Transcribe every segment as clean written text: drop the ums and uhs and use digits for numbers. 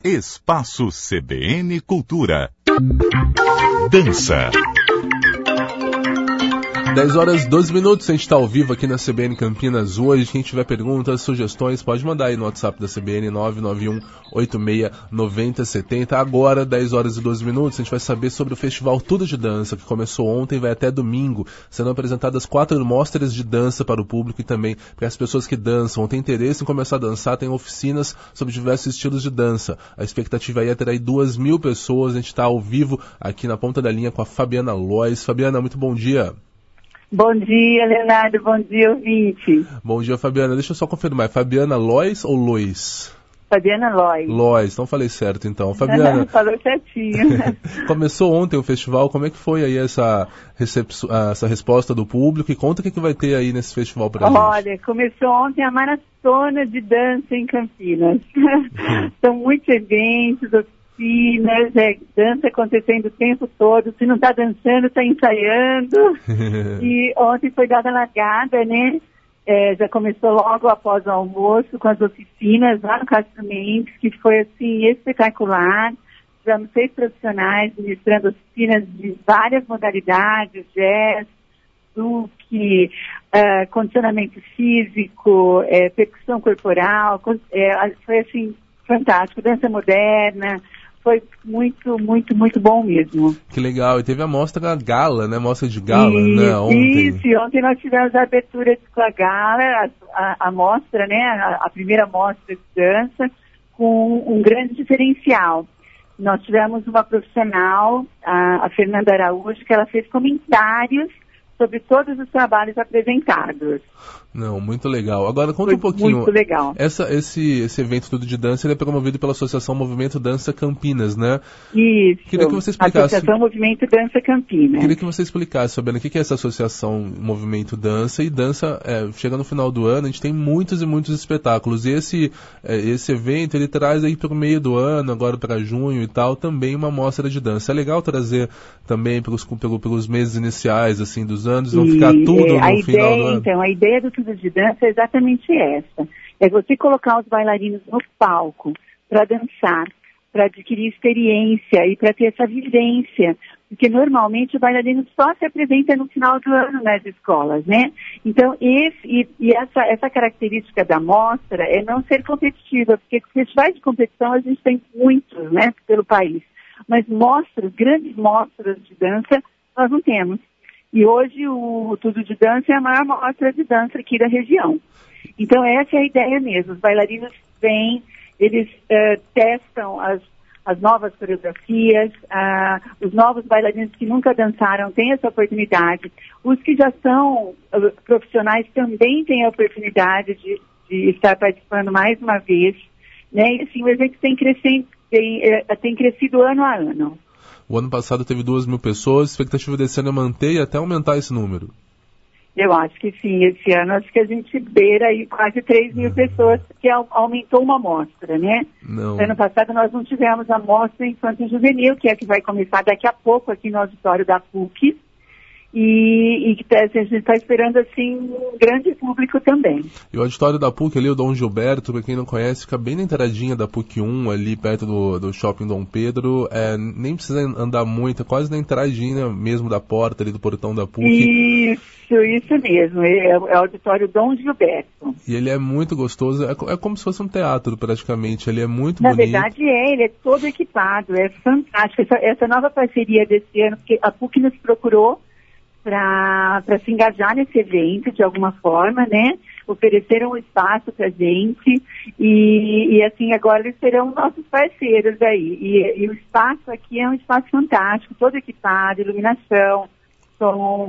Espaço CBN Cultura. Dança. 10h12, a gente está ao vivo aqui na CBN Campinas hoje. Quem tiver perguntas, sugestões, pode mandar aí no WhatsApp da CBN 991-86-9070. Agora, 10h12, a gente vai saber sobre o Festival Tudo de Dança, que começou ontem e vai até domingo, sendo apresentadas 4 mostras de dança para o público e também para as pessoas que dançam ou têm interesse em começar a dançar. Tem oficinas sobre diversos estilos de dança. A expectativa aí é ter aí 2.000 pessoas. A gente está ao vivo aqui na ponta da linha com a Fabiana Lois. Fabiana, muito bom dia. Bom dia, Leonardo. Bom dia, ouvinte. Bom dia, Fabiana. Deixa eu só confirmar. É Fabiana Lois ou Lois? Fabiana Lois. Lois, não falei certo então. Fabiana. Falou certinho. Começou ontem o festival. Como é que foi aí essa resposta do público? E conta o que vai ter aí nesse festival pra gente. Olha, começou ontem a maratona de dança em Campinas. São muitos eventos, oficinas, dança acontecendo o tempo todo. Se não está dançando, está ensaiando. E ontem foi dada a largada, né? Já começou logo após o almoço com as oficinas lá no Castro Mendes, que foi assim espetacular. Tivemos 6 profissionais ministrando oficinas de várias modalidades, jazz, zouk, condicionamento físico, percussão corporal. Foi assim fantástico, dança moderna. Foi muito, muito, muito bom mesmo. Que legal. E teve a mostra gala, né? Mostra de gala, né? Ontem. Isso, ontem nós tivemos a abertura com a gala, a mostra, né? A primeira mostra de dança, com um grande diferencial. Nós tivemos uma profissional, a Fernanda Araújo, que ela fez comentários sobre todos os trabalhos apresentados. Não, muito legal. Agora conta um pouquinho. Muito legal. Esse evento Tudo de Dança, ele é promovido pela Associação Movimento Dança Campinas, né? Isso. Queria que você explicasse. Associação Movimento Dança Campinas. Queria que você explicasse, Fabiana, o que é essa Associação Movimento Dança. E dança, chega no final do ano, a gente tem muitos e muitos espetáculos. E esse evento, ele traz aí para o meio do ano, agora para junho e tal, também uma mostra de dança. É legal trazer também pelos meses iniciais, assim, dos anos, não ficar tudo no final do ano. Então, a ideia do Tudo de Dança é exatamente essa. É você colocar os bailarinos no palco para dançar, para adquirir experiência e para ter essa vivência. Porque normalmente o bailarino só se apresenta no final do ano nas escolas, né? Então, essa característica da mostra é não ser competitiva, porque festivais de competição a gente tem muitos, né, pelo país. Mas grandes mostras de dança, nós não temos. E hoje o Tudo de Dança é a maior mostra de dança aqui da região. Então essa é a ideia mesmo. Os bailarinos vêm, eles testam as novas coreografias, os novos bailarinos que nunca dançaram têm essa oportunidade. Os que já são profissionais também têm a oportunidade de estar participando mais uma vez. Né? E assim, o evento tem crescido ano a ano. O ano passado teve 2.000 pessoas, a expectativa desse ano é manter e até aumentar esse número. Eu acho que sim, esse ano acho que a gente beira aí quase 3.000 pessoas, porque aumentou uma amostra, né? Não. Ano passado nós não tivemos a amostra Infanto Juvenil, que é a que vai começar daqui a pouco aqui no auditório da PUC. E a gente está esperando, assim, um grande público também. E o auditório da PUC ali, o Dom Gilberto, para quem não conhece, fica bem na entradinha da PUC 1, ali perto do Shopping Dom Pedro. Nem precisa andar muito, é quase na entradinha mesmo da porta ali do portão da PUC. Isso mesmo, é o auditório Dom Gilberto. E ele é muito gostoso, é como se fosse um teatro praticamente, ele é muito bonito. Na verdade ele é todo equipado, é fantástico. Essa nova parceria desse ano, porque a PUC nos procurou para se engajar nesse evento de alguma forma, né? Ofereceram um espaço para a gente e assim, agora eles serão nossos parceiros aí. E o espaço aqui é um espaço fantástico, todo equipado, iluminação, som,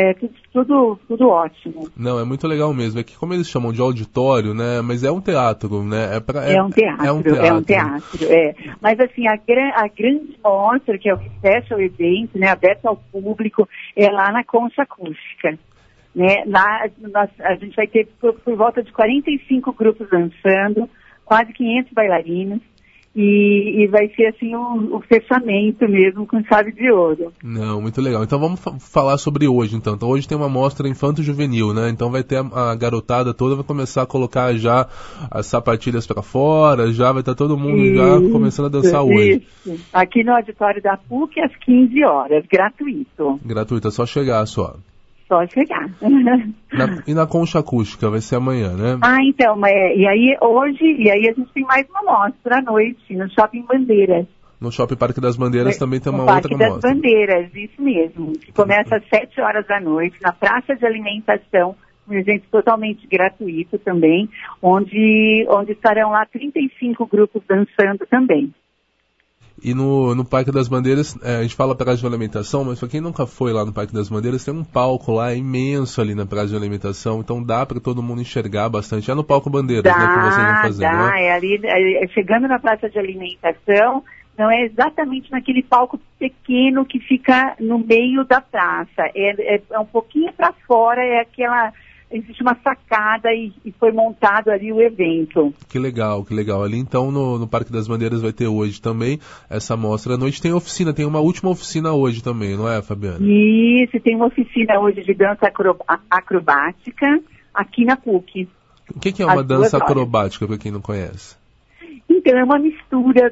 tudo ótimo. Não, é muito legal mesmo. É que como eles chamam de auditório, né? Mas é um teatro, né? É um teatro. Mas assim, a grande mostra, que é o que fecha o evento, né? Aberto ao público, é lá na Concha Acústica. Né? Lá a gente vai ter por volta de 45 grupos dançando, quase 500 bailarinos. e vai ser assim o fechamento mesmo com chave de ouro. Não, muito legal. Então vamos falar sobre hoje, então. Então hoje tem uma mostra infanto-juvenil, né? Então vai ter a garotada toda, vai começar a colocar já as sapatilhas para fora, já vai estar todo mundo já começando a dançar hoje. Isso. Aqui no auditório da PUC às 15 horas, gratuito. Gratuito, é só chegar só. Só chegar. E na concha acústica, vai ser amanhã, né? Então, e aí a gente tem mais uma mostra à noite, no Shopping Bandeiras. No Shopping Parque das Bandeiras também tem uma outra mostra. Parque das Bandeiras, isso mesmo. Que começa às 7 horas da noite, na praça de alimentação, um evento totalmente gratuito também, onde estarão lá 35 grupos dançando também. E no Parque das Bandeiras, a gente fala praça de alimentação, mas para quem nunca foi lá no Parque das Bandeiras, tem um palco lá imenso ali na praça de alimentação, então dá para todo mundo enxergar bastante. É no Palco Bandeiras, né, que vocês vão fazer, né? É ali, chegando na praça de alimentação, não é exatamente naquele palco pequeno que fica no meio da praça, é um pouquinho para fora, existe uma sacada e foi montado ali o evento. Que legal, que legal. Ali então no Parque das Bandeiras vai ter hoje também essa mostra à noite. Tem oficina, tem uma última oficina hoje também, não é, Fabiana? Isso, tem uma oficina hoje de dança acrobática aqui na PUC. O que é uma dança acrobática, para quem não conhece? Então, é uma mistura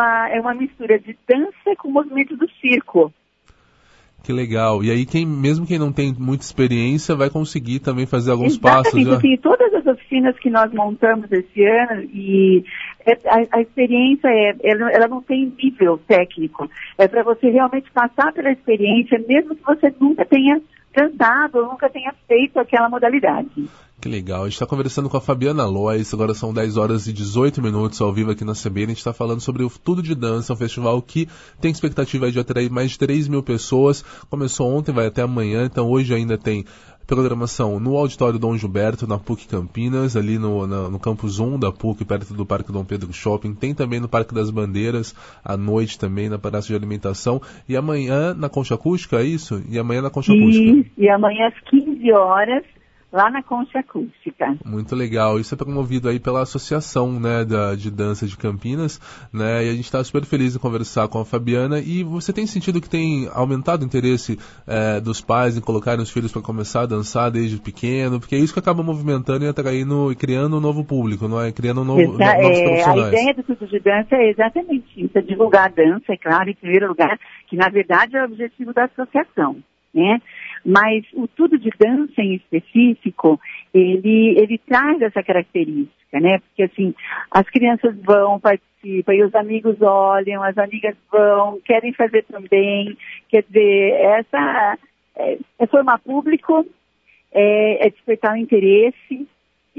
de dança com movimento do circo. Que legal. E aí, mesmo quem não tem muita experiência vai conseguir também fazer alguns passos. Já... Assim, todas as oficinas que nós montamos esse ano, e a experiência ela não tem nível técnico. É para você realmente passar pela experiência, mesmo que você nunca tenha cantado ou nunca tenha feito aquela modalidade. Que legal. A gente está conversando com a Fabiana Lois, agora são 10 horas e 18 minutos ao vivo aqui na CBN. A gente está falando sobre o Tudo de Dança, um festival que tem expectativa de atrair mais de 3 mil pessoas. Começou ontem, vai até amanhã, então hoje ainda tem programação no Auditório Dom Gilberto, na PUC Campinas, ali no Campus 1 da PUC, perto do Parque Dom Pedro Shopping. Tem também no Parque das Bandeiras, à noite também, na Praça de Alimentação. E amanhã na Concha Acústica, é isso? E amanhã na Concha Acústica. E amanhã às 15 horas, lá na Concha Acústica. Muito legal. Isso é promovido aí pela Associação, né, de Dança de Campinas, né, e a gente está super feliz em conversar com a Fabiana. E você tem sentido que tem aumentado o interesse dos pais em colocarem os filhos para começar a dançar desde pequeno? Porque é isso que acaba movimentando e atraindo e criando um novo público, não é? Criando novos profissionais. A ideia do Tudo de Dança é exatamente isso, é divulgar a dança, é claro, em primeiro lugar, que na verdade é o objetivo da associação, né? Mas o Tudo de Dança em específico, ele traz essa característica, né? Porque assim, as crianças vão, participam, e os amigos olham, as amigas vão, querem fazer também. Quer dizer, essa é formar público, é despertar o interesse.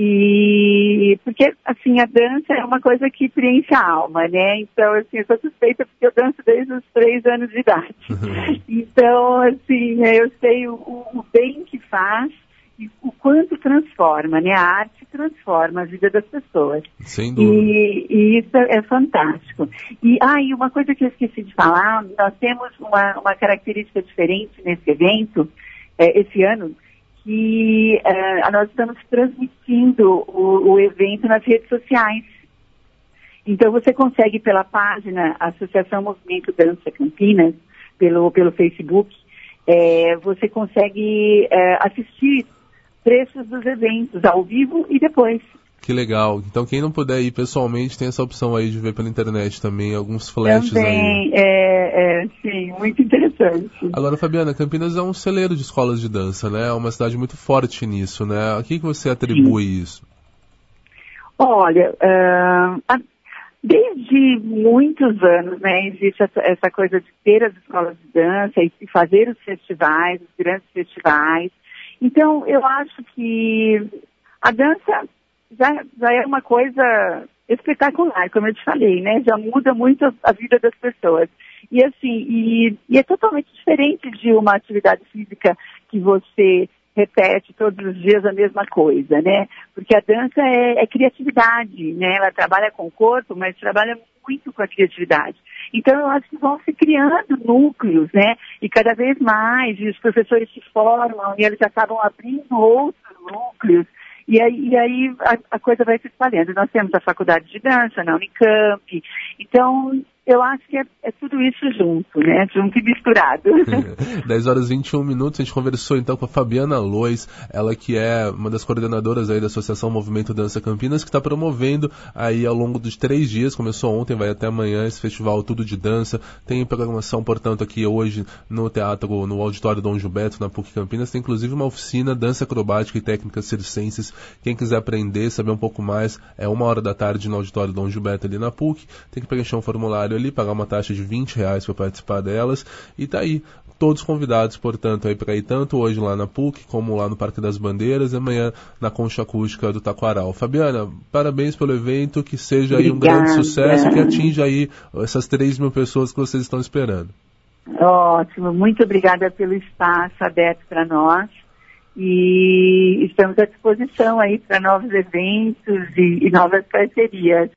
E porque, assim, a dança é uma coisa que preenche a alma, né? Então, assim, eu sou suspeita porque eu danço desde os 3 anos de idade. Então, assim, eu sei o bem que faz e o quanto transforma, né? A arte transforma a vida das pessoas. Sem dúvida. E isso é fantástico. E uma coisa que eu esqueci de falar, nós temos uma característica diferente nesse evento, esse ano, que nós estamos transmitindo o evento nas redes sociais. Então você consegue pela página Associação Movimento Dança Campinas, pelo Facebook, você consegue assistir trechos dos eventos ao vivo e depois. Que legal. Então quem não puder ir pessoalmente tem essa opção aí de ver pela internet também, alguns flashes também, aí. Sim, muito interessante. Agora, Fabiana, Campinas é um celeiro de escolas de dança, né? É uma cidade muito forte nisso, né? A que você atribui isso? Olha, desde muitos anos, né, existe essa coisa de ter as escolas de dança e fazer os festivais, os grandes festivais. Então, eu acho que a dança já é uma coisa espetacular, como eu te falei, né? Já muda muito a vida das pessoas. E assim, e é totalmente diferente de uma atividade física que você repete todos os dias a mesma coisa, né? Porque a dança é criatividade, né? Ela trabalha com o corpo, mas trabalha muito com a criatividade. Então, eu acho que vão se criando núcleos, né? E cada vez mais, e os professores se formam, e eles acabam abrindo outros núcleos. E aí a coisa vai se espalhando. Nós temos a faculdade de dança na Unicamp, então eu acho que é tudo isso junto, né? Junto e misturado. 10 horas e 21 minutos, a gente conversou então com a Fabiana Lois, ela que é uma das coordenadoras aí da Associação Movimento Dança Campinas, que está promovendo aí ao longo dos 3 dias, começou ontem, vai até amanhã, esse festival Tudo de Dança. Tem programação, portanto, aqui hoje no Teatro, no Auditório Dom Gilberto, na PUC Campinas, tem inclusive uma oficina Dança Acrobática e Técnicas Circenses. Quem quiser aprender, saber um pouco mais, é 1h da tarde no Auditório Dom Gilberto ali na PUC, tem que preencher um formulário ali, pagar uma taxa de R$20 para participar delas, e tá aí, todos convidados, portanto, aí para ir tanto hoje lá na PUC, como lá no Parque das Bandeiras, e amanhã na Concha Acústica do Taquaral. Fabiana, parabéns pelo evento, que seja aí um grande sucesso, que atinja aí essas 3.000 pessoas que vocês estão esperando. Ótimo, muito obrigada pelo espaço aberto para nós, e estamos à disposição aí para novos eventos e novas parcerias.